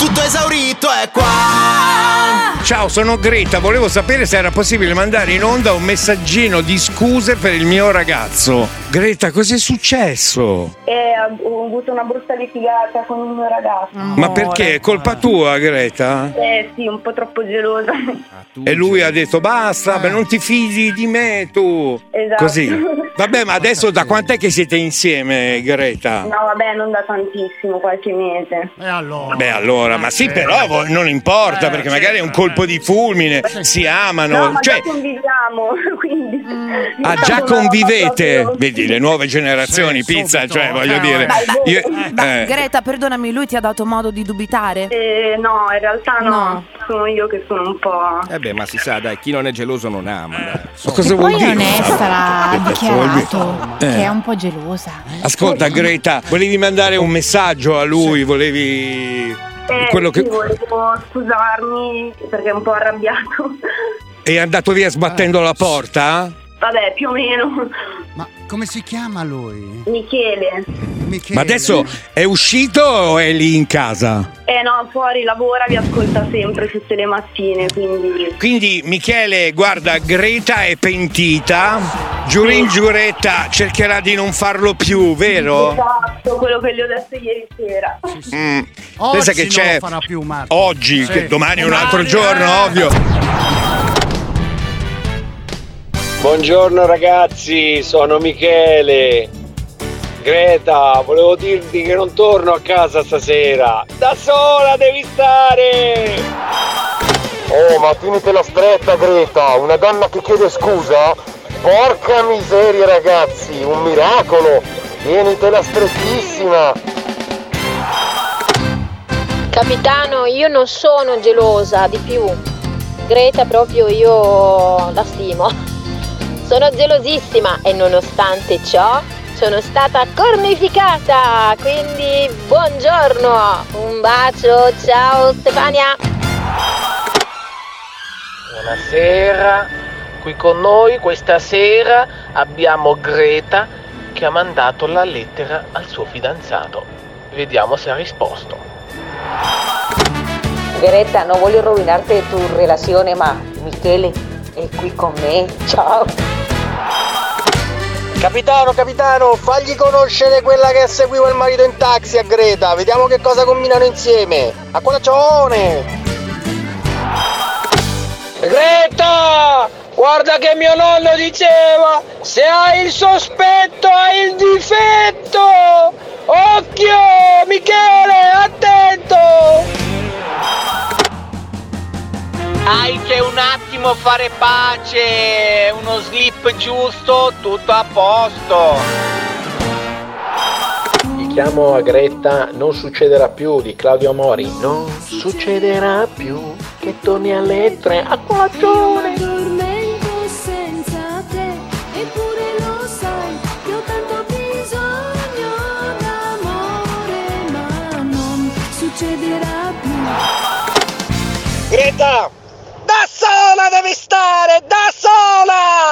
tutto esaurito è qua. Ciao, sono Greta, volevo sapere se era possibile mandare in onda un messaggino di scuse per il mio ragazzo. Greta, cos'è successo? Ho avuto una brutta litigata con il mio ragazzo. Ma perché? È colpa tua, Greta? Sì, un po' troppo gelosa. E lui ha detto basta, beh, non ti fidi di me tu. Esatto. Così. Vabbè, ma adesso da quant'è che siete insieme, Greta? No, vabbè, non da tantissimo, qualche mese. E allora? Beh, allora, ma sì, però non importa, perché magari è un colpo di fulmine, si amano. No, ma cioè, già conviviamo, quindi... già convivete? Proprio... Vedi, le nuove generazioni, Sì, pizza, subito. cioè, voglio dire... Greta, perdonami, lui ti ha dato modo di dubitare? no, in realtà no. Sono io che sono un po'... Beh, ma si sa, dai, chi non è geloso non ama, dai. Ma cosa vuol Poi dire? Onesta ha dichiarato che è un po' gelosa. Ascolta, Greta, volevi mandare un messaggio a lui, volevi... quello che... sì, volevo scusarmi perché è un po' arrabbiato. È andato via sbattendo la porta? Vabbè, più o meno. Ma come si chiama lui? Michele. Ma adesso è uscito o è lì in casa? No, fuori lavora, vi ascolta sempre tutte le mattine, quindi... Quindi Michele, guarda, Greta è pentita, giurin giuretta cercherà di non farlo più, vero? Esatto, quello che gli ho detto ieri sera. Oggi Pensa che non c'è lo farà più, Marco. oggi, Sì. che domani è un altro giorno, ovvio. Buongiorno ragazzi, sono Michele. Greta, volevo dirti che non torno a casa stasera. Da sola devi stare! Oh, ma tienitela stretta, Greta, una donna che chiede scusa? Porca miseria, ragazzi, un miracolo! Tienitela strettissima! Capitano, io non sono gelosa, di più. Greta proprio io la stimo. Sono gelosissima e nonostante ciò sono stata cornificata, quindi buongiorno, un bacio, ciao Stefania. Buonasera, qui con noi questa sera abbiamo Greta che ha mandato la lettera al suo fidanzato. Vediamo se ha risposto. Greta, non voglio rovinarti tu relazione, ma Michele è qui con me. Ciao. Capitano, fagli conoscere quella che seguiva il marito in taxi a Greta. Vediamo che cosa combinano insieme. A colazione! Greta! Guarda che mio nonno diceva, se hai il sospetto hai il difetto! Occhio! Michele, attento! Hai che un attimo fare pace, uno slip giusto, tutto a posto. Mi chiamo a Greta, non succederà più, di Claudio Amori. Non succederà più che torni alle 3 a colazione. Dormento senza te, eppure lo sai, che ho tanto bisogno d'amore, ma non succederà più. Greta! Da sola devi stare, da sola!